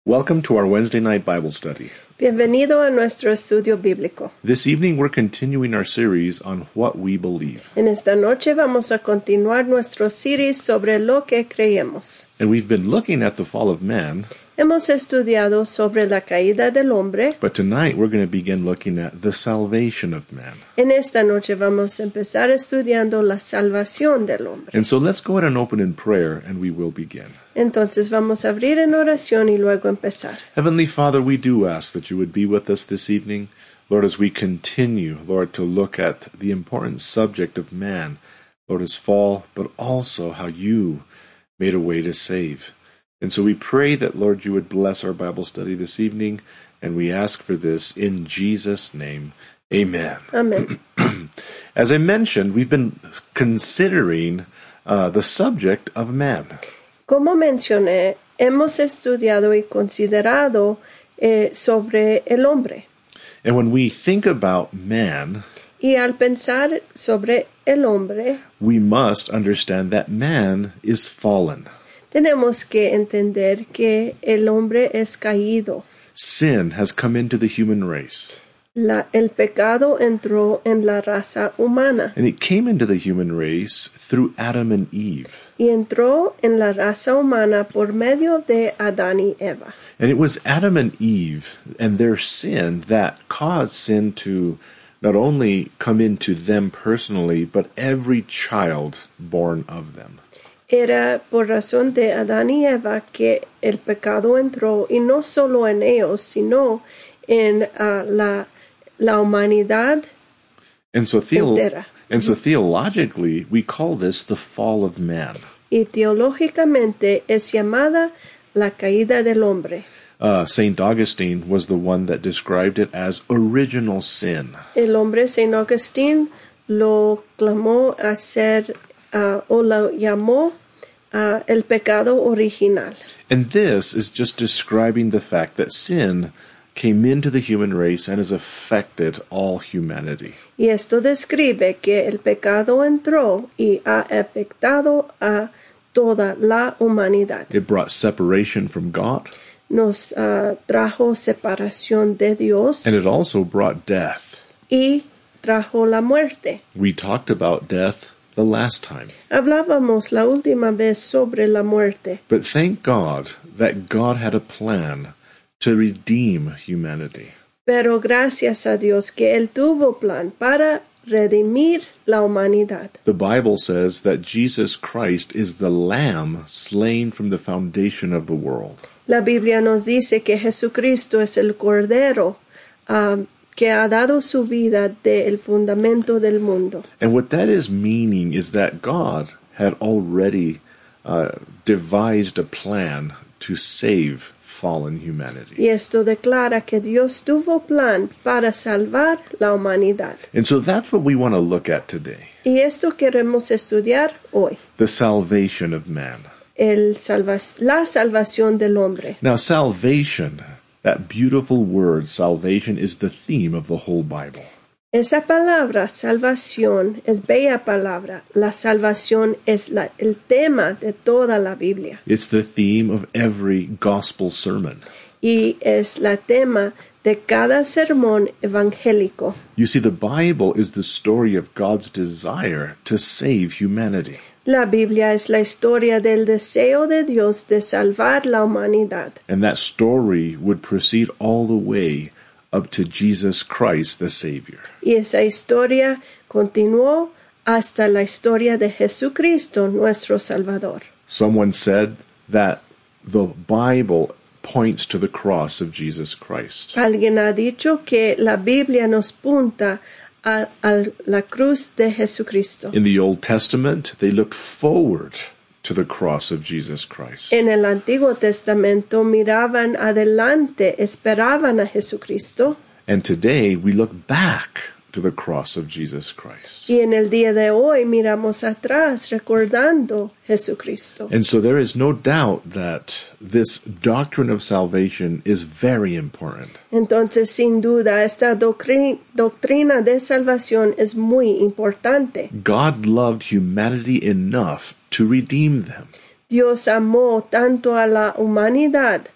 Welcome to our Wednesday night Bible study. Bienvenido a nuestro estudio bíblico. This evening we're continuing our series on what we believe. En esta noche vamos a continuar nuestro series sobre lo que creemos. And we've been looking at the fall of man, Hemos estudiado sobre la caída del hombre. but tonight we're going to begin looking at the salvation of man. En esta noche vamos a empezar estudiando la salvación del hombre. And so let's go ahead and open in prayer and we will begin. Entonces vamos a abrir en oración y luego empezar. Heavenly Father, we do ask that you would be with us this evening, Lord, as we continue, Lord, to look at the important subject of man, Lord, his fall, but also how you made a way to save. And so we pray that, Lord, you would bless our Bible study this evening, and we ask for this in Jesus' name. Amen. Amén. As I mentioned, we've been considering the subject of man. Como mencioné, hemos estudiado y considerado sobre el hombre. And when we think about man, Y al pensar sobre el hombre, we must understand that man is fallen. tenemos que entender que el hombre es caído. Sin has come into the human race. El pecado entró en la raza humana And it came into the human race through Adam and Eve. y entró en la raza humana por medio de Adán y Eva. And it was Adam and Eve and their sin that caused sin to not only come into them personally, but every child born of them. Era por razón de Adán y Eva que el pecado entró y no solo en ellos, sino en la humanidad And so, entera. theologically, we call this the fall of man. Y teológicamente es llamada la caída del hombre. St. Augustine was the one that described it as original sin. El hombre Saint Augustine lo clamó a ser o lo llamó el pecado original. And this is just describing the fact that sin came into the human race and has affected all humanity. Y esto describe que el pecado entró y ha afectado a toda la humanidad. It brought separation from God, Nos trajo separación de Dios and it also brought death. y trajo la muerte. We talked about death the last time. Hablábamos la última vez sobre la muerte, But thank God that God had a plan to redeem humanity. pero gracias a Dios que Él tuvo plan para redimir la humanidad. The Bible says that Jesus Christ is the Lamb slain from the foundation of the world. La Biblia nos dice que Jesucristo es el Cordero que ha dado su vida del fundamento del mundo. And what that is meaning is that God had already devised a plan to save fallen humanity. Y esto declara que Dios tuvo plan para salvar la humanidad. And so that's what we want to look at today. Y esto queremos estudiar hoy. The salvation of man. La salvación del hombre. Now, salvation, that beautiful word, salvation, is the theme of the whole Bible. Esa palabra, salvación, es bella palabra. La salvación es el tema de toda la Biblia. It's the theme of every gospel sermon. Y es la tema de cada sermón evangélico. You see, the Bible is the story of God's desire to save humanity. La Biblia es la historia del deseo de Dios de salvar la humanidad. And that story would proceed all the way up to Jesus Christ, the Savior. Y esa historia continuó hasta la historia de Jesucristo, nuestro Salvador. Someone said that the Bible points to the cross of Jesus Christ. Alguien ha dicho que la Biblia nos punta a la cruz de Jesucristo. In the Old Testament, they looked forward to the cross of Jesus Christ. En el Antiguo Testamento miraban adelante, esperaban a Jesucristo. And today, we look back to the cross of Jesus Christ. Y en el día de hoy miramos atrás recordando Jesucristo. And so there is no doubt that this doctrine of salvation is very important. Entonces, sin duda, esta doctrina de salvación es muy importante. God loved humanity enough to redeem them. Dios amó tanto a la humanidad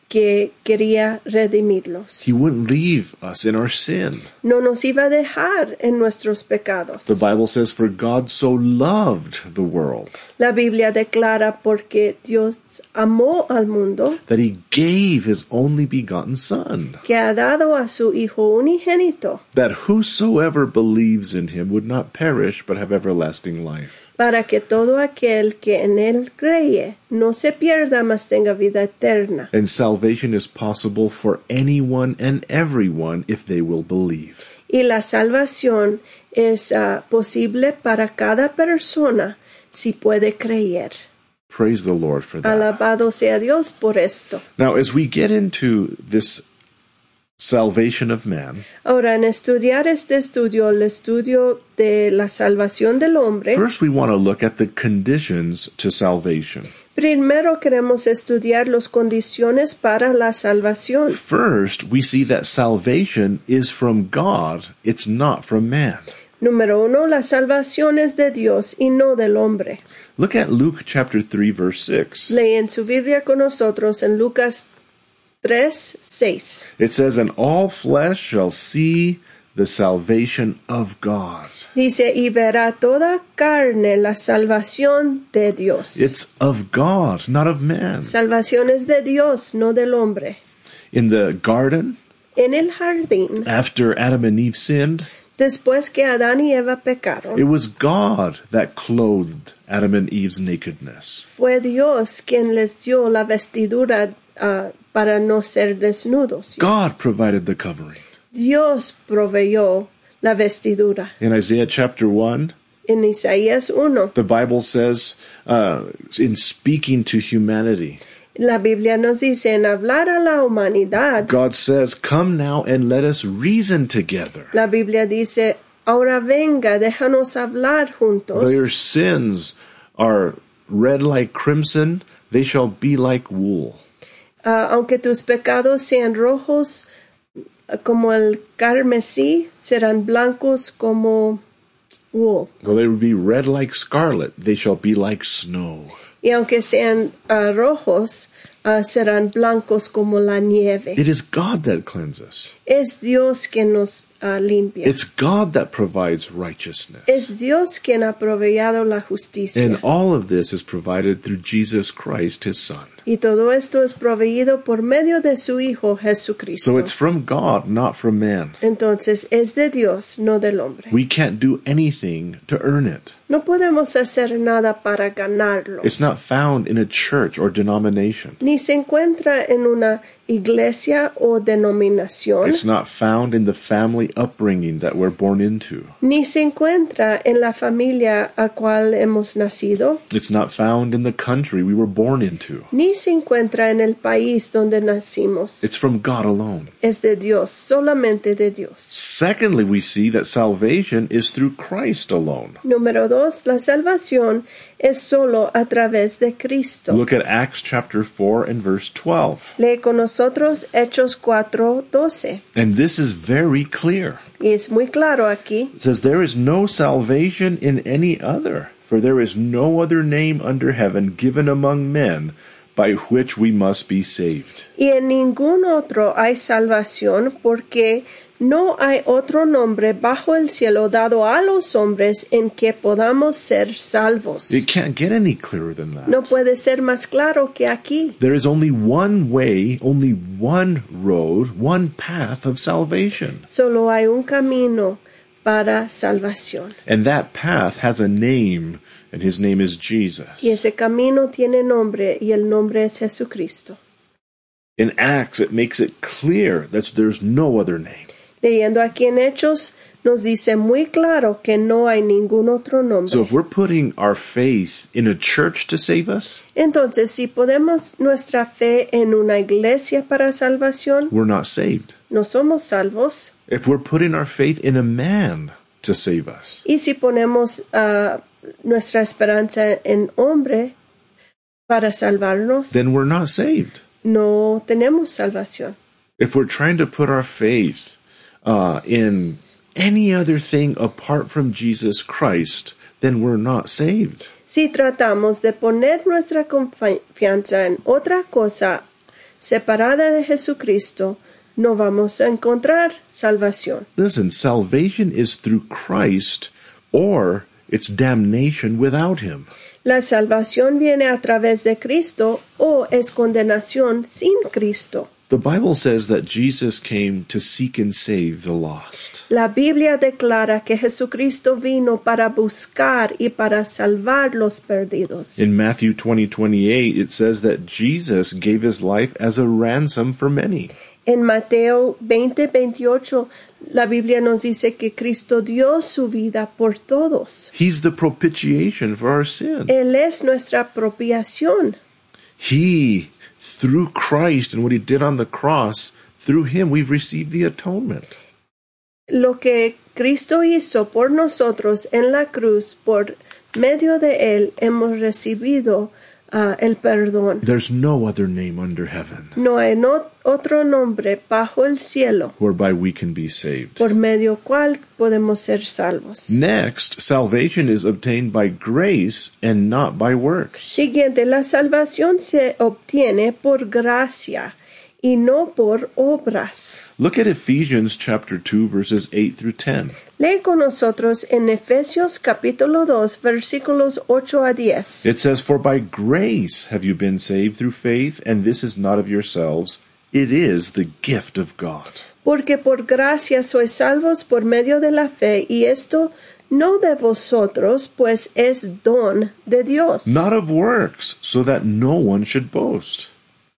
que quería redimirlos. He wouldn't leave us in our sin. No nos iba a dejar en nuestros pecados. The Bible says, "For God so loved the world La Biblia declara porque Dios amó al mundo that he gave his only begotten Son, que ha dado a su Hijo unigénito that whosoever believes in him would not perish but have everlasting life." para que todo aquel que en él cree no se pierda, mas tenga vida eterna. And salvation is possible for anyone and everyone if they will believe. Y la salvación es posible para cada persona si puede creer. Praise the Lord for that. Alabado sea Dios por esto. Now, as we get into this salvation of man, Ahora, en estudiar este estudio, el estudio de la salvación del hombre, first we want to look at the conditions to salvation. primero queremos estudiar las condiciones para la salvación. First, we see that salvation is from God, it's not from man. Número 1, la salvación es de Dios y no del hombre. Look at Luke chapter 3, verse 6. Leen su Biblia con nosotros en Lucas 3:6. It says, "And all flesh shall see the salvation of God." Dice, y verá toda carne la salvación de Dios. It's of God, not of man. Salvación es de Dios, no del hombre. In the garden, En el jardín, after Adam and Eve sinned, después que Adán y Eva pecaron, it was God that clothed Adam and Eve's nakedness. fue Dios quien les dio la vestidura para no ser desnudos. God provided the covering. Dios proveyó la vestidura. In Isaiah chapter 1, En Isaías 1, the Bible says, in speaking to humanity, la Biblia nos dice en hablar a la humanidad. God says, "Come now and let us reason together. La Biblia dice, ahora venga, déjanos hablar juntos. Though your sins are red like crimson, they shall be like wool. Aunque tus pecados sean rojos como el carmesí, serán blancos como wool. Though they be red like scarlet, they shall be like snow." Y aunque sean rojos, serán blancos como la nieve. It is God that cleanses. Es Dios quien nos limpia. It's God that provides righteousness. Es Dios quien ha proveyado la justicia. And all of this is provided through Jesus Christ, his Son. Y todo esto es proveído por medio de su Hijo Jesucristo. So it's from God, not from man. Entonces es de Dios, no del hombre. We can't do anything to earn it. No podemos hacer nada para ganarlo. It's not found in a church or denomination. Ni se encuentra en una iglesia o denominación. It's not found in the family upbringing that we're born into. Ni se encuentra en la familia a cual hemos nacido. It's not found in the country we were born into. Ni se encuentra en el país donde nacimos. It's from God alone. Es de Dios, solamente de Dios. Secondly, we see that salvation is through Christ alone. Número 2, la salvación es solo a través de Cristo. Look at Acts chapter 4 and verse 12. Lee con nosotros Hechos 4:12. And this is very clear. Y es muy claro aquí. It says, "There is no salvation in any other, for there is no other name under heaven given among men by which we must be saved." Y en ningún otro hay salvación, porque no hay otro nombre bajo el cielo dado a los hombres en que podamos ser salvos. It can't get any clearer than that. No puede ser más claro que aquí. There is only one way, only one road, one path of salvation. Solo hay un camino para salvación. And that path has a name, and his name is Jesus. Y ese camino tiene nombre, y el nombre es Jesucristo. In Acts, it makes it clear that there's no other name. Leyendo aquí en Hechos, nos dice muy claro que no hay ningún otro nombre. So if we're putting our faith in a church to save us, Entonces, si ponemos nuestra fe en una iglesia para salvación, we're not saved. no somos salvos. If we're putting our faith in a man to save us, Y si ponemos nuestra esperanza en hombre para salvarnos, then we're not saved. no tenemos salvación. If we're trying to put our faith in any other thing apart from Jesus Christ, then we're not saved. Si tratamos de poner nuestra confianza en otra cosa separada de Jesucristo, no vamos a encontrar salvación. Listen, salvation is through Christ, or it's damnation without him. La salvación viene a través de Cristo o es condenación sin Cristo. The Bible says that Jesus came to seek and save the lost. La Biblia declara que Jesucristo vino para buscar y para salvar los perdidos. In Matthew 20:28, it says that Jesus gave his life as a ransom for many. En Mateo 20:28, la Biblia nos dice que Cristo dio su vida por todos. He's the propitiation for our sin. Él es nuestra propiciación. He, through Christ and what he did on the cross, through him we've received the atonement. Lo que Cristo hizo por nosotros en la cruz, por medio de él, hemos recibido el perdón. There's no other name under heaven No hay otro nombre bajo el cielo whereby we can be saved. por medio cual podemos ser salvos. Next, salvation is obtained by grace and not by works. Siguiente, la salvación se obtiene por gracia y no por obras. Look at Ephesians chapter 2 verses 8 through 10. Lee con nosotros en Efesios capítulo 2 versículos 8 a 10. It says, "For by grace have you been saved through faith, and this is not of yourselves, it is the gift of God." Porque por gracia sois salvos por medio de la fe, y esto no de vosotros, pues es don de Dios. Not of works, so that no one should boast.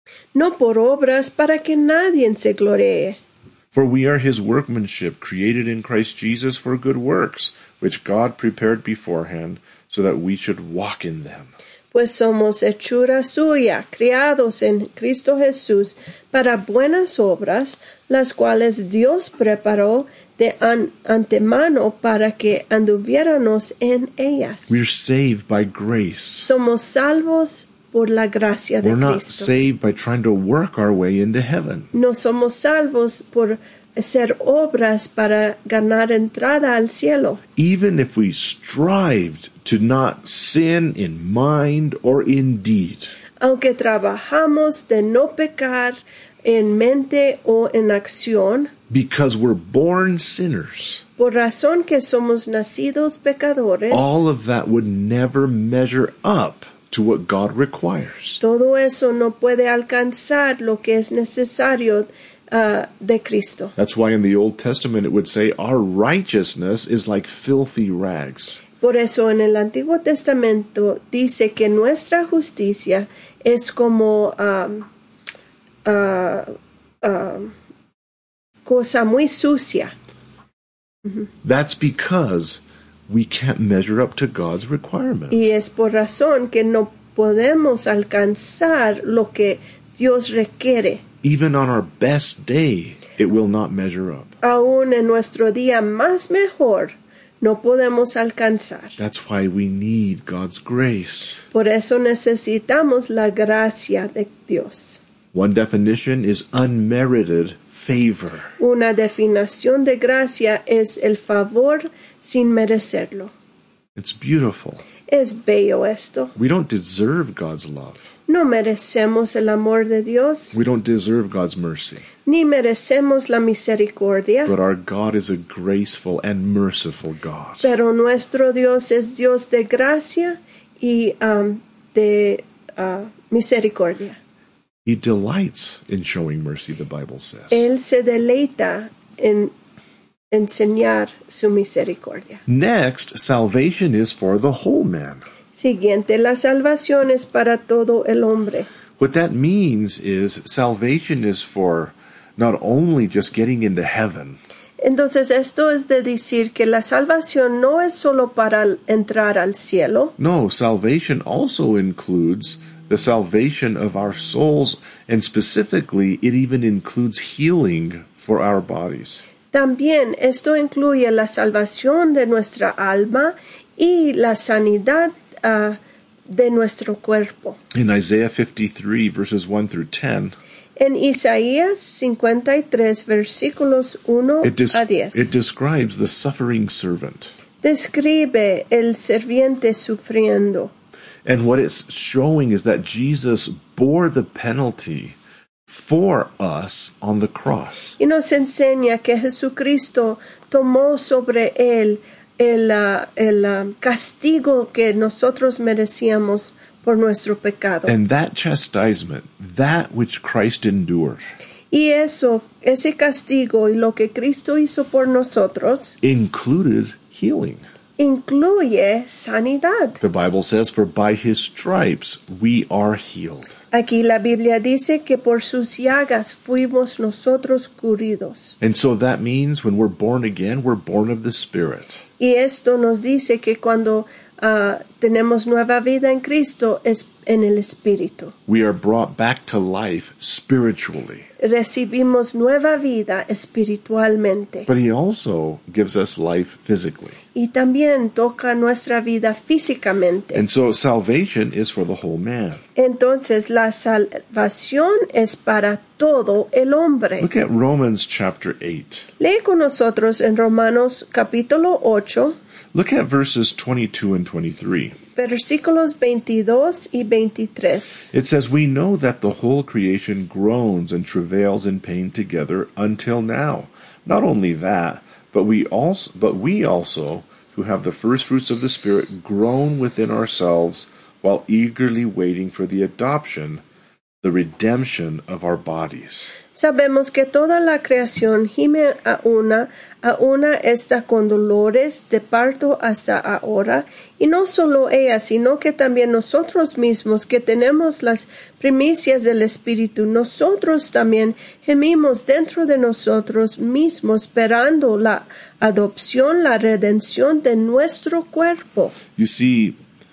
No por obras, para que nadie se gloree. For we are his workmanship, created in Christ Jesus for good works, which God prepared beforehand, so that we should walk in them. Pues somos hechura suya, criados en Cristo Jesús, para buenas obras, las cuales Dios preparó de antemano para que anduviéramos en ellas. We're saved by grace. Somos salvos por la gracia de We're not Cristo. saved by trying to work our way into heaven. No somos salvos por hacer obras para ganar entrada al cielo. Even if we strived to not sin in mind or in deed, Aunque trabajamos de no pecar en mente o en acción, because we're born sinners, por razón que somos nacidos pecadores, all of that would never measure up to what God requires. todo eso no puede alcanzar lo que es necesario de Cristo. That's why in the Old Testament it would say our righteousness is like filthy rags. Por eso en el Antiguo Testamento dice que nuestra justicia es como cosa muy sucia. That's because we can't measure up to God's requirement. Y es por razón que no podemos alcanzar lo que Dios requiere. Even on our best day, it will not measure up. Aún en nuestro día más mejor, no podemos alcanzar. That's why we need God's grace. Por eso necesitamos la gracia de Dios. One definition is unmerited favor. Una definición de gracia es el favor sin merecerlo. It's beautiful. Es bello esto. We don't deserve God's love. No merecemos el amor de Dios, We don't deserve God's mercy. ni merecemos la misericordia, But our God is a graceful and merciful God. pero nuestro Dios es Dios de gracia y de misericordia. He delights in showing mercy, the Bible says. Él se deleita en enseñar su misericordia. Next, salvation is for the whole man. Siguiente, la salvación es para todo el hombre. What that means is salvation is for not only just getting into heaven, Entonces, esto es de decir que la salvación no es solo para entrar al cielo. no, salvation also includes the salvation of our souls, and specifically, it even includes healing for our bodies. También esto incluye la salvación de nuestra alma y la sanidad de nuestro cuerpo. In Isaiah 53, verses 1 through 10, En Isaías 53, versículos 1 it a 10, describes the suffering servant. describe el serviente sufriendo. And what it's showing is that Jesus bore the penalty for us on the cross. Y nos enseña que Jesucristo tomó sobre él el castigo que nosotros merecíamos por nuestro pecado. And that chastisement, that which Christ endured, Y ese castigo y lo que Cristo hizo por nosotros included healing. incluye sanidad. The Bible says, for by his stripes we are healed. Aquí la Biblia dice que por sus llagas fuimos nosotros curados. And so that means when we're born again, we're born of the Spirit. Y esto nos dice que cuando tenemos nueva vida en Cristo es en el Espíritu. We are brought back to life spiritually. Recibimos nueva vida espiritualmente. But he also gives us life physically. Y también toca nuestra vida físicamente. And so salvation is for the whole man. Entonces la salvación es para todo el hombre. Look at Romans chapter 8. Lee con nosotros en Romanos capítulo 8, Look at verses 22 and 23. versículos 22 y 23. It says, we know that the whole creation groans and travails in pain together until now. Not only that, but we also, who have the first fruits of the Spirit, groan within ourselves while eagerly waiting for the adoption, the redemption of our bodies. Sabemos que toda la creación gime a una está con dolores de parto hasta ahora, y no solo ella, sino que también nosotros mismos que tenemos las primicias del Espíritu, nosotros también gemimos dentro de nosotros mismos esperando la adopción, la redención de nuestro cuerpo. You see,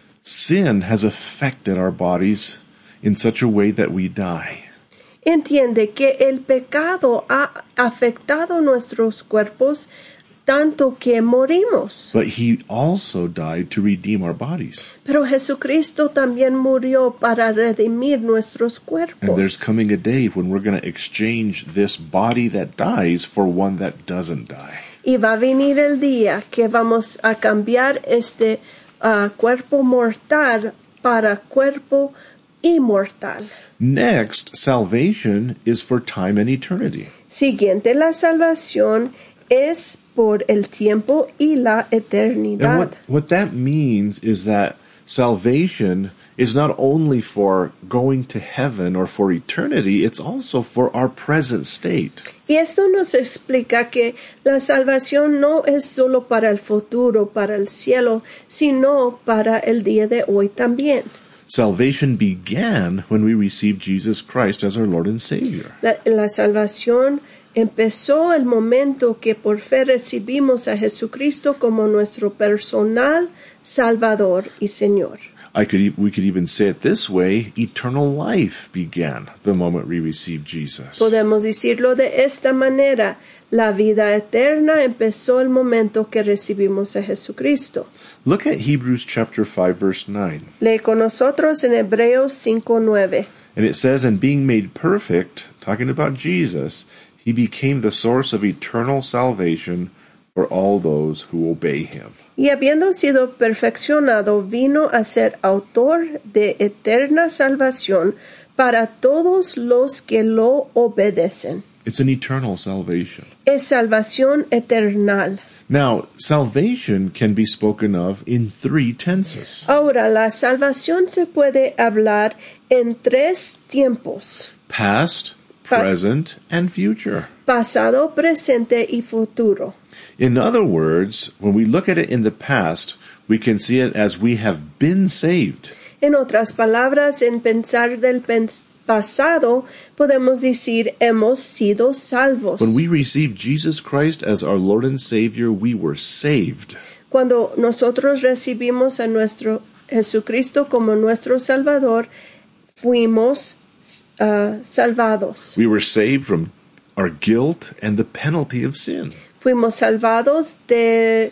sin has affected our bodies in such a way that we die. Entiende que el pecado ha afectado nuestros cuerpos tanto que morimos. But he also died to redeem our bodies. Pero Jesucristo también murió para redimir nuestros And there's cuerpos. coming a day when we're going to exchange this body that dies for one that doesn't die. Y va a venir el día que vamos a cambiar este cuerpo mortal para cuerpo inmortal. Next, salvation is for time and eternity. Siguiente, la salvación es por el tiempo y la And eternidad. what that means is that salvation is not only for going to heaven or for eternity, it's also for our present state. Y esto nos explica que la salvación no es solo para el futuro, para el cielo, sino para el día de hoy también. Salvation began when we received Jesus Christ as our Lord and Savior. La salvación empezó el momento que por fe recibimos a Jesucristo como nuestro personal Salvador y Señor. We could even say it this way, eternal life began the moment we received Jesus. Podemos decirlo de esta manera, la vida eterna empezó el momento que recibimos a Jesucristo. Look at Hebrews chapter 5 verse 9. Lee con nosotros en Hebreos 5:9. And it says, and being made perfect, talking about Jesus, he became the source of eternal salvation for all those who obey him. Y habiendo sido perfeccionado, vino a ser autor de eterna salvación para todos los que lo obedecen. It's an eternal salvation. Es salvación eternal. Now, salvation can be spoken of in 3 tenses. Ahora, la salvación se puede hablar en 3 tiempos: Past, present, and future. pasado, presente y futuro. In other words, when we look at it in the past, we can see it as we have been saved. En otras palabras, en pensar del pasado, podemos decir hemos sido salvos. When we received Jesus Christ as our Lord and Savior, we were saved. Cuando nosotros recibimos a nuestro Jesucristo como nuestro Salvador, fuimos salvados. We were saved from our guilt and the penalty of sin. Fuimos salvados de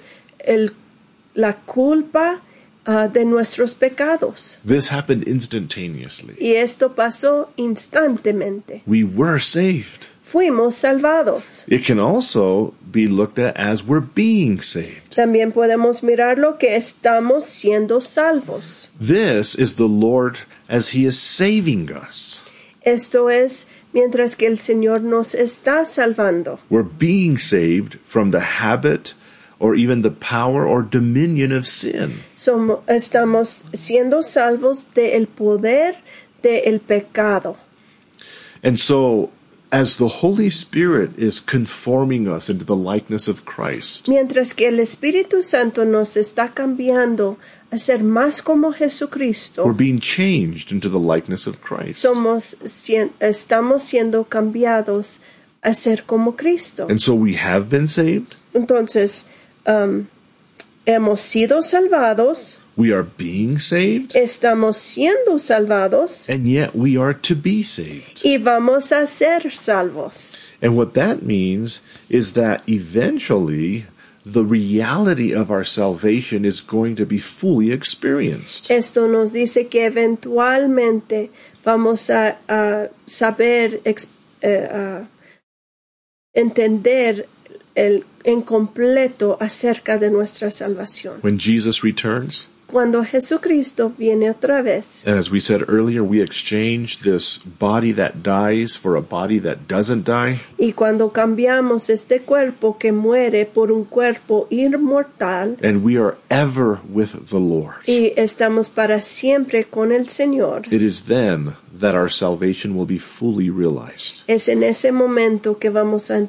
la culpa de nuestros pecados. This happened instantaneously. Y esto pasó instantemente. We were saved. Fuimos salvados. It can also be looked at as we're being saved. También podemos mirar lo que estamos siendo salvos. This is the Lord as He is saving us. Esto es mientras que el Señor nos está salvando. We're being saved from the habit or even the power or dominion of sin. Estamos siendo salvos del poder del pecado. And so, as the Holy Spirit is conforming us into the likeness of Christ, Mientras que el Espíritu Santo nos está cambiando a ser más como Jesucristo, we're being changed into the likeness of Christ. estamos siendo cambiados a ser como Cristo. And so we have been saved, Entonces, hemos sido salvados, we are being saved, estamos siendo salvados and yet we are to be saved. y vamos a ser salvos. And what that means is that eventually the reality of our salvation is going to be fully experienced. Esto nos dice que eventualmente vamos a saber, a entender en completo acerca de nuestra salvación. When Jesus returns, Cuando Jesucristo viene otra vez, and as we said earlier, we exchange this body that dies for a body that doesn't die, y cuando cambiamos este cuerpo que muere por un cuerpo inmortal, and we are ever with the Lord. y estamos para siempre con el Señor, It is then that our salvation will be fully realized. es en ese momento que vamos a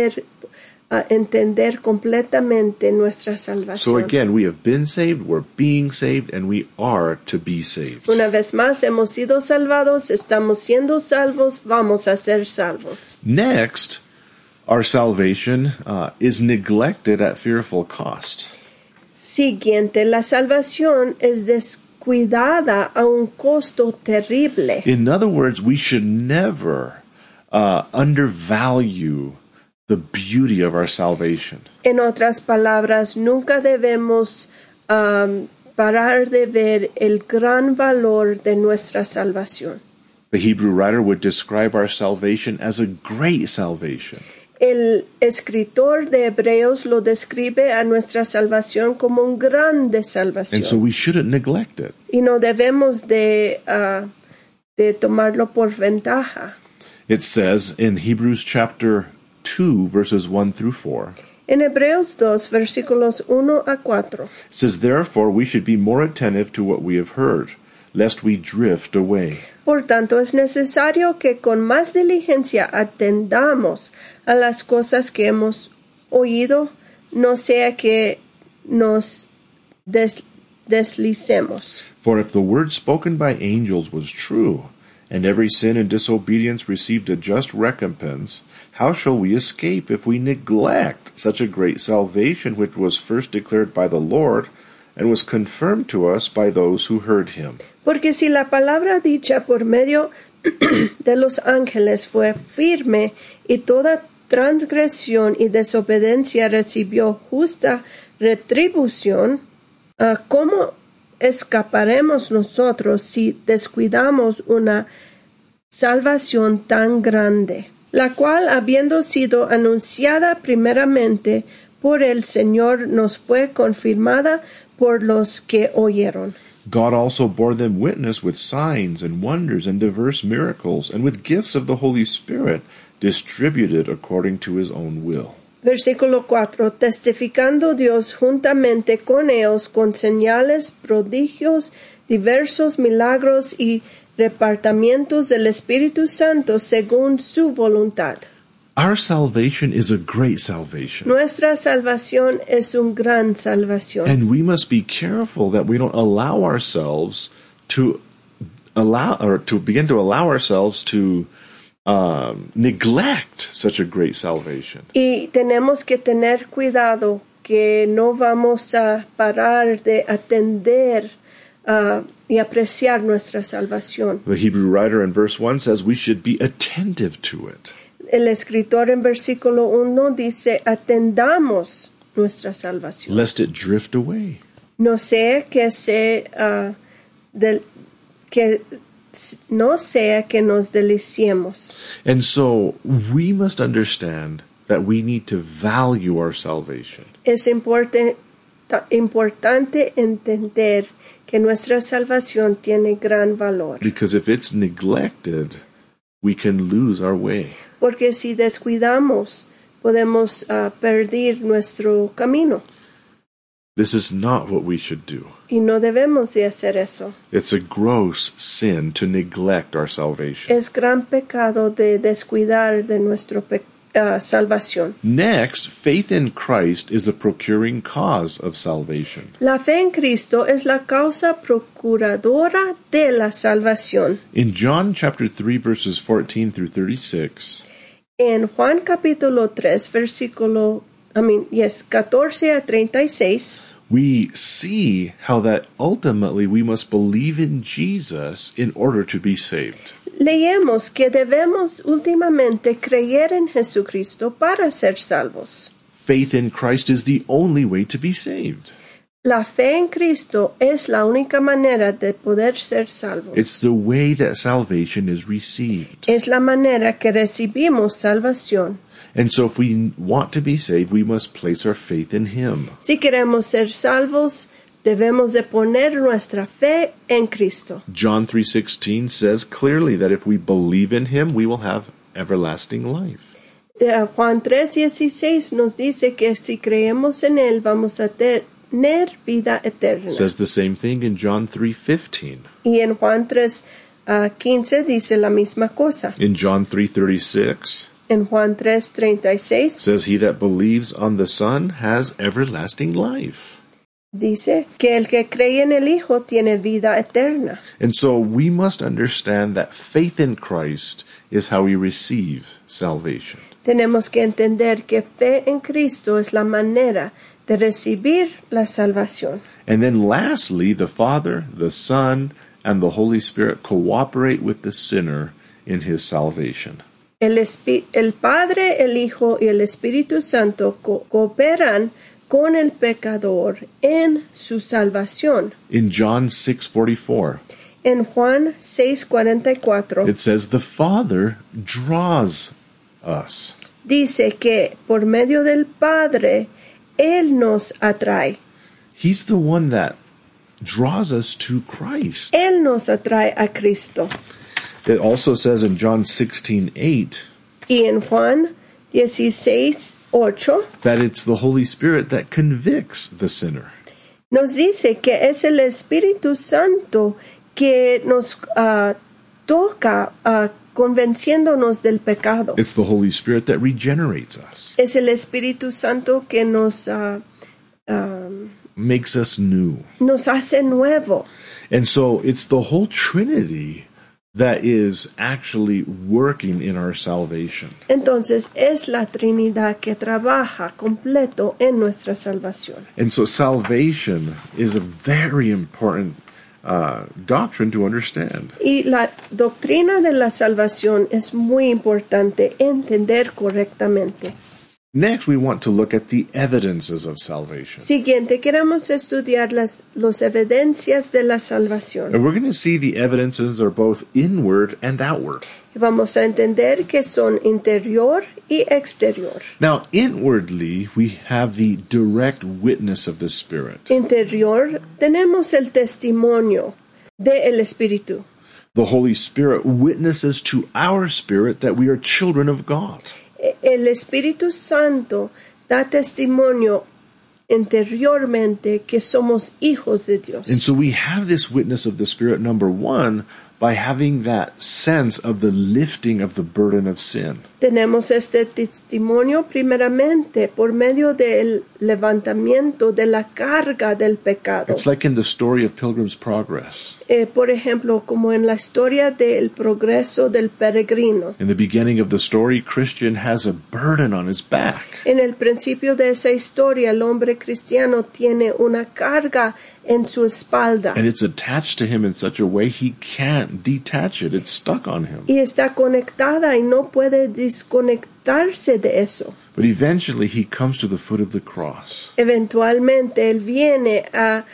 entender completamente nuestra So salvación. again, we have been saved, we're being saved, and we are to be saved. Una vez más, hemos sido salvados, estamos siendo salvos, vamos a ser salvos. Next, our salvation is neglected at fearful cost. Siguiente, la salvación es descuidada a un costo terrible. In other words, we should never undervalue the beauty of our salvation. En otras palabras, nunca debemos parar de ver el gran valor de nuestra salvación. The Hebrew writer would describe our salvation as a great salvation. El escritor de Hebreos lo describe a nuestra salvación como un grande salvación. And so we shouldn't neglect it. Y no debemos de tomarlo por ventaja. It says in Hebrews chapter 2, verses 1 through 4, En Hebreos 2, versículos 1 a 4. it says, "Therefore we should be more attentive to what we have heard, lest we drift away. Por tanto, es necesario que con más diligencia atendamos a las cosas que hemos oído, no sea que nos deslicemos. For if the word spoken by angels was true, and every sin and disobedience received a just recompense, how shall we escape if we neglect such a great salvation which was first declared by the Lord, and was confirmed to us by those who heard him?" Porque si la palabra dicha por medio de los ángeles fue firme y toda transgresión y desobediencia recibió justa retribución, ¿cómo escaparemos nosotros si descuidamos una salvación tan grande, la cual, habiendo sido anunciada primeramente por el Señor, nos fue confirmada por los que oyeron? God also bore them witness with signs and wonders and diverse miracles, and with gifts of the Holy Spirit distributed according to his own will. Versículo 4. Testificando Dios juntamente con ellos con señales, prodigios, diversos milagros y repartimientos del Espíritu Santo según su voluntad. Our salvation is a great salvation. Nuestra salvación es una gran salvación. And we must be careful that we don't allow ourselves to begin to allow ourselves to neglect such a great salvation. Y tenemos que tener cuidado que no vamos a parar de atender y apreciar nuestra salvación. The Hebrew writer in verse 1 says we should be attentive to it. El escritor en versículo 1 dice, atendamos nuestra salvación. Lest it drift away. No sea que no sea que nos deliciemos. And so we must understand that we need to value our salvation. Es importante entender que nuestra salvación tiene gran valor. Because if it's neglected, we can lose our way. Porque si descuidamos, podemos perder nuestro camino. This is not what we should do. Y no debemos de hacer eso. It's a gross sin to neglect our salvation. Es gran pecado de descuidar de nuestra salvación. Next, faith in Christ is the procuring cause of salvation. La fe en Cristo es la causa procuradora de la salvación. In John chapter 3 verses 14 through 36, En Juan capítulo 3, versículo 14 a 36, we see how that ultimately we must believe in Jesus in order to be saved. leemos que debemos últimamente creer en Jesucristo para ser salvos. Faith in Christ is the only way to be saved. La fe en Cristo es la única manera de poder ser salvos. It's the way that salvation is received. Es la manera que recibimos salvación. And so if we want to be saved, we must place our faith in Him. Si queremos ser salvos, debemos de poner nuestra fe en Cristo. John 3:16 says clearly that if we believe in Him, we will have everlasting life. Juan 3:16 nos dice que si creemos en Él, vamos a tener vida eterna. It says the same thing in John 3:15. Y en Juan 3:15 dice la misma cosa. In John 3:36, En Juan 3:36 says he that believes on the Son has everlasting life. dice que el que cree en el Hijo tiene vida eterna. And so we must understand that faith in Christ is how we receive salvation. Tenemos que entender que fe en Cristo es la manera de recibir la salvación. And then lastly, the Father, the Son, and the Holy Spirit cooperate with the sinner in his salvation. El Padre, el Hijo y el Espíritu Santo cooperan con el pecador en su salvación. In John 6:44, En Juan 6:44 it says the Father draws us. dice que por medio del Padre Él nos atrae. He's the one that draws us to Christ. Él nos atrae a Cristo. It also says in John 16:8 Y en Juan 16:8 that it's the Holy Spirit that convicts the sinner. nos dice que es el Espíritu Santo que nos toca convenciéndonos del pecado. It's the Holy Spirit that regenerates us, Es el Espíritu Santo que nos makes us new. hace nuevo. And so it's the whole Trinity that is actually working in our salvation. Entonces es la Trinidad que trabaja completo en nuestra salvación. And so salvation is a very important doctrine to understand. Y la doctrina de la salvación es muy importante entender correctamente. Next, we want to look at the evidences of salvation. Siguiente, queremos estudiar las evidencias de la salvación. And we're going to see the evidences are both inward and outward. Vamos a entender que son interior y exterior. Now, inwardly, we have the direct witness of the Spirit. Interior tenemos el testimonio del Espíritu. The Holy Spirit witnesses to our spirit that we are children of God. El Espíritu Santo da testimonio interiormente que somos hijos de Dios. And so we have this witness of the Spirit, number one, by having that sense of the lifting of the burden of sin. Tenemos este testimonio primeramente por medio del levantamiento de la carga del pecado. It's like in the story of Pilgrim's Progress. Por ejemplo, como en la historia del progreso del peregrino. In the beginning of the story, Christian has a burden on his back. En el principio de esa historia, el hombre cristiano tiene una carga en su espalda. And it's attached to him in such a way he can't detach it. It's stuck on him. Y está conectada y no puede desconectarse de eso. But eventually he comes to the foot of the cross. Eventualmente él viene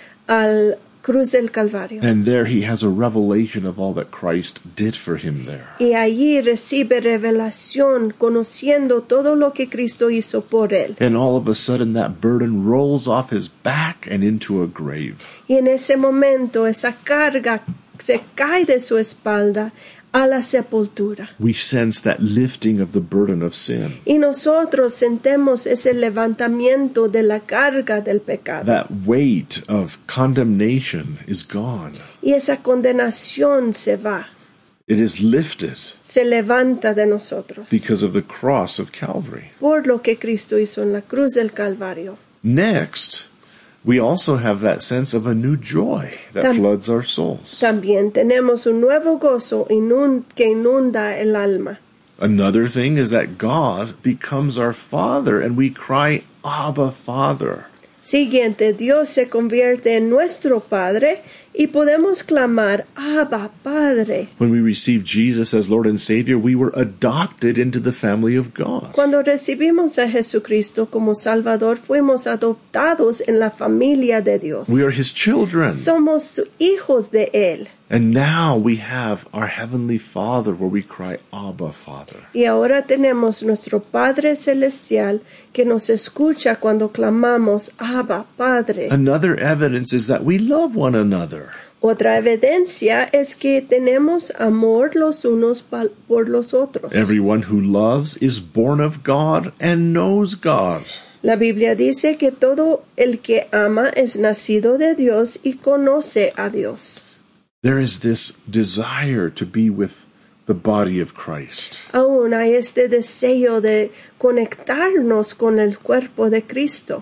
al cruz del Calvario. And there he has a revelation of all that Christ did for him there. Y allí recibe revelación conociendo todo lo que Cristo hizo por él. And all of a sudden that burden rolls off his back and into a grave. Y en ese momento esa carga se cae de su espalda a la sepultura. We sense that lifting of the burden of sin. Y nosotros sentemos ese levantamiento de la carga del pecado. That weight of condemnation is gone. Y esa condenación se va, It is lifted se levanta de nosotros because of the cross of Calvary. por lo que Cristo hizo en la cruz del Calvario. Next, we also have that sense of a new joy that floods our souls. También tenemos un nuevo gozo que inunda el alma. Another thing is that God becomes our Father and we cry, Abba, Father. Siguiente, Dios se convierte en nuestro Padre y podemos clamar, Abba, Padre. When we receive Jesus as Lord and Savior, we were adopted into the family of God. Cuando recibimos a Jesucristo como Salvador, fuimos adoptados en la familia de Dios. We are His children. Somos hijos de Él. And now we have our Heavenly Father where we cry, Abba, Father. Y ahora tenemos nuestro Padre Celestial que nos escucha cuando clamamos, Abba, Padre. Another evidence is that we love one another. Otra evidencia es que tenemos amor los unos por los otros. Everyone who loves is born of God and knows God. La Biblia dice que todo el que ama es nacido de Dios y conoce a Dios. There is this desire to be with the body of Christ. Aún hay este deseo de conectarnos con el cuerpo de Cristo.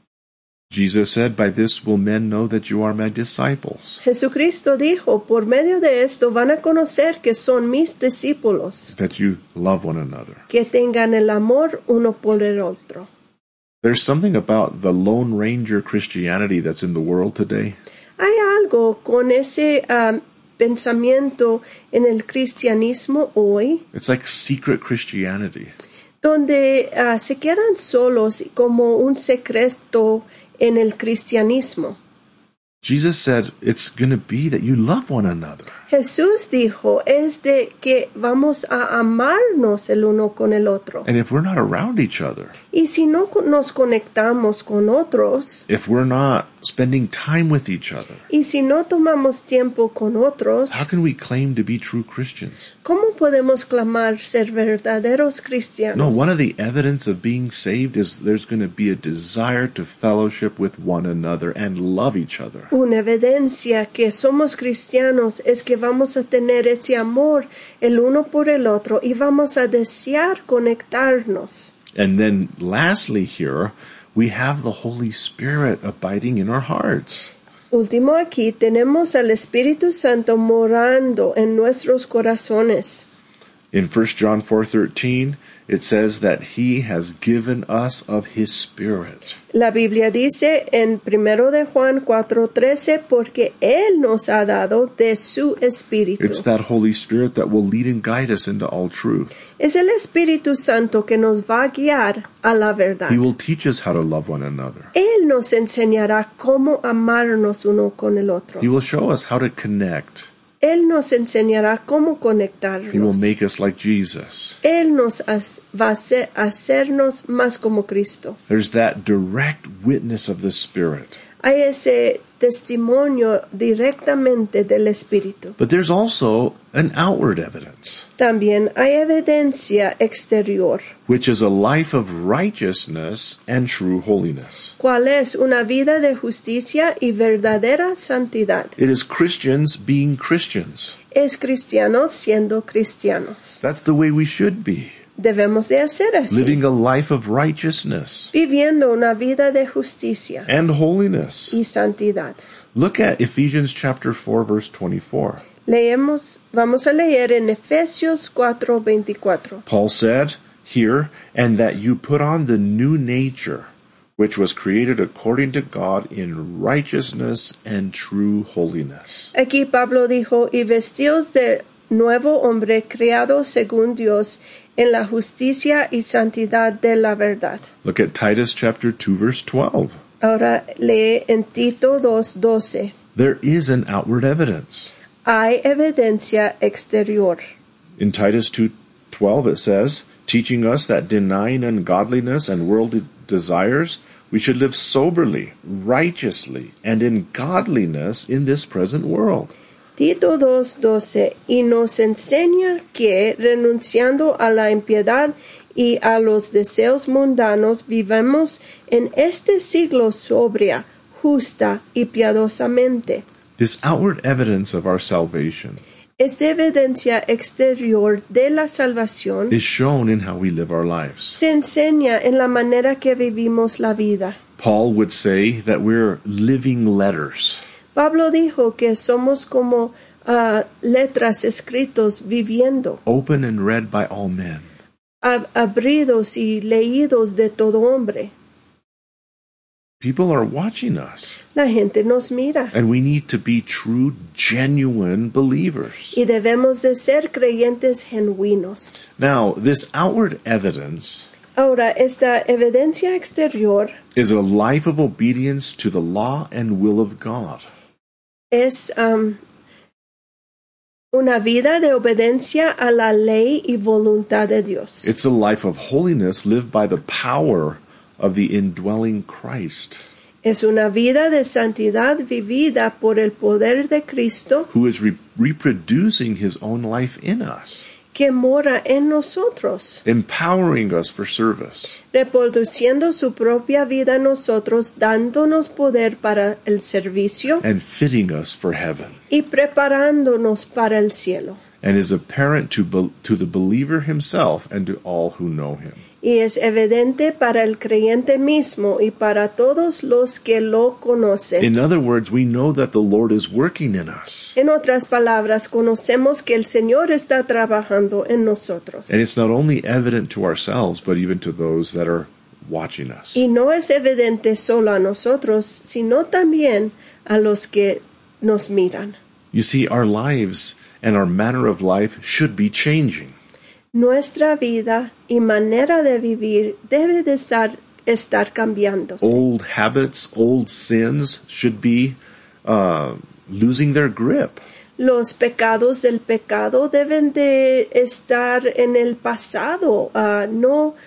Jesus said, by this will men know that you are my disciples, Jesucristo dijo, por medio de esto van a conocer que son mis discípulos, that you love one another. que tengan el amor uno por el otro. There's something about the Lone Ranger Christianity that's in the world today. Hay algo con ese pensamiento en el cristianismo hoy, It's like secret Christianity. donde se quedan solos como un secreto en el cristianismo. Jesus said it's going to be that you love one another. Jesús dijo, es de que vamos a amarnos el uno con el otro. And if we're not around each other, Y si no nos conectamos con otros, if we're not spending time with each other, y si no tomamos tiempo con otros, how can we claim to be true Christians? ¿cómo podemos clamar ser verdaderos cristianos? No, one of the evidence of being saved is there's going to be a desire to fellowship with one another and love each other. Una evidencia que somos cristianos es que vamos a tener ese amor el uno por el otro y vamos a desear conectarnos. And then lastly here, we have the Holy Spirit abiding in our hearts. Último aquí, tenemos al Espíritu Santo morando en nuestros corazones. In 1 John 4:13, it says that He has given us of His Spirit. La Biblia dice en 1 de Juan 4:13, porque Él nos ha dado de su Espíritu. It's that Holy Spirit that will lead and guide us into all truth. Es el Espíritu Santo que nos va a guiar a la verdad. He will teach us how to love one another. Él nos enseñará cómo amarnos uno con el otro. He will show us how to connect. Él nos enseñará cómo He will conectarnos. make us like Jesus. Él nos va a hacernos más como Cristo. There's that direct witness of the Spirit. Hay ese testimonio directamente del Espíritu. But there's also an outward evidence, También hay evidencia exterior, which is a life of righteousness and true holiness. cual es una vida de justicia y verdadera santidad. It is Christians being Christians. Es cristianos siendo cristianos. That's the way we should be. Debemos de hacer así, Living a life of righteousness viviendo una vida de justicia and holiness. y santidad. Look at Ephesians chapter 4 verse 24. Vamos a leer en Efesios 4:24. Paul said here, and that you put on the new nature, which was created according to God in righteousness and true holiness. Aquí Pablo dijo, y vestíos de nuevo hombre creado según Dios en la justicia y santidad de la verdad. Look at Titus chapter 2 verse 12. Ahora lee en Tito 2:12. There is an outward evidence. Hay evidencia exterior. In Titus 2:12 it says, teaching us that denying ungodliness and worldly desires, we should live soberly, righteously, and in godliness in this present world. Tito 2:12, y nos enseña que, renunciando a la impiedad y a los deseos mundanos, vivamos en este siglo sobria, justa y piadosamente. This outward evidence of our salvation Esta evidencia exterior de la salvación is shown in how we live our lives. se enseña en la manera que vivimos la vida. Paul would say that we're living letters. Pablo dijo que somos como letras escritos viviendo, Open and read by all men. abridos y leídos de todo hombre. People are watching us, La gente nos mira and we need to be true, genuine believers. y debemos de ser creyentes genuinos. Now, this outward evidence Ahora, esta evidencia exterior is a life of obedience to the law and will of God. es una vida de obediencia a la ley y voluntad de Dios. It's a life of holiness lived by the power of the indwelling Christ, Es una vida de santidad vivida por el poder de Cristo who is reproducing his own life in us, que mora en nosotros, empowering us for service. reproduciendo su propia vida en nosotros, dándonos poder para el servicio And fitting us for heaven, y preparándonos para el cielo. and is apparent to the believer himself and to all who know him. Y es evidente para el creyente mismo y para todos los que lo conocen. In other words, we know that the Lord is working in us. En otras palabras, conocemos que el Señor está trabajando en nosotros. And it's not only evident to ourselves, but even to those that are watching us. Y no es evidente solo a nosotros, sino también a los que nos miran. You see, our lives and our manner of life should be changing. Nuestra vida y manera de vivir debe de estar cambiándose. Old habits, old sins should be losing their grip. Los pecados del pecado deben de estar en el pasado, no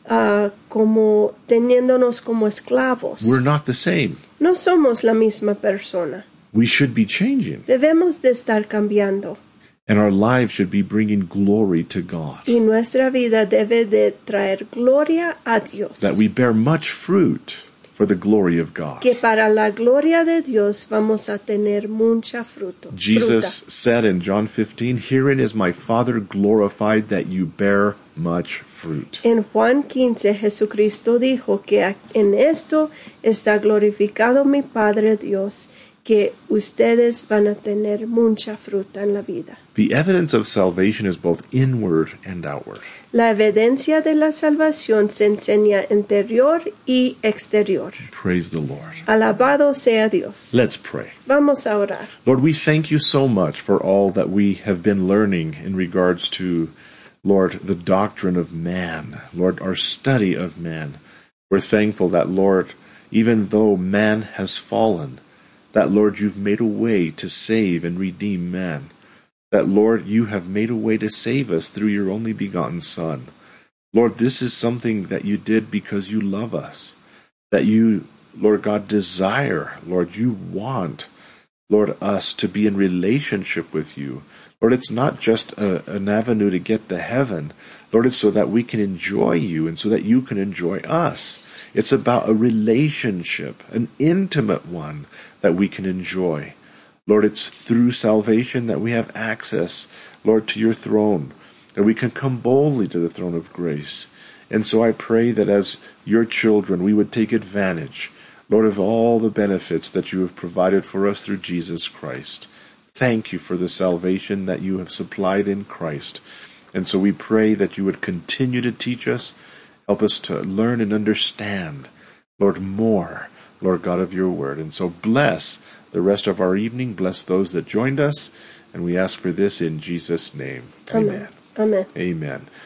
como teniéndonos como esclavos. We're not the same. No somos la misma persona. We should be changing. Debemos de estar cambiando. And our lives should be bringing glory to God. Y nuestra vida debe de traer gloria a Dios. That we bear much fruit for the glory of God. Que para la gloria de Dios vamos a tener mucha fruta. Jesus said in John 15, "Herein is my Father glorified, that you bear much fruit." En Juan 15, Jesucristo dijo que en esto está glorificado mi Padre Dios, que ustedes van a tener mucha fruta en la vida. The evidence of salvation is both inward and outward. La evidencia de la salvación se enseña interior y exterior. Praise the Lord. Alabado sea Dios. Let's pray. Vamos a orar. Lord, we thank you so much for all that we have been learning in regards to, Lord, the doctrine of man, Lord, our study of man. We're thankful that, Lord, even though man has fallen, that, Lord, you've made a way to save and redeem man. That, Lord, you have made a way to save us through your only begotten Son. Lord, this is something that you did because you love us. That you, Lord God, desire, Lord, you want, Lord, us to be in relationship with you. Lord, it's not just an avenue to get to heaven. Lord, it's so that we can enjoy you and so that you can enjoy us. It's about a relationship, an intimate one that we can enjoy. Lord, it's through salvation that we have access, Lord, to your throne, that we can come boldly to the throne of grace. And so I pray that as your children, we would take advantage, Lord, of all the benefits that you have provided for us through Jesus Christ. Thank you for the salvation that you have supplied in Christ. And so we pray that you would continue to teach us, help us to learn and understand, Lord, more, Lord God, of your word. And so bless the rest of our evening. Bless those that joined us. And we ask for this in Jesus' name. Amen. Amen. Amen.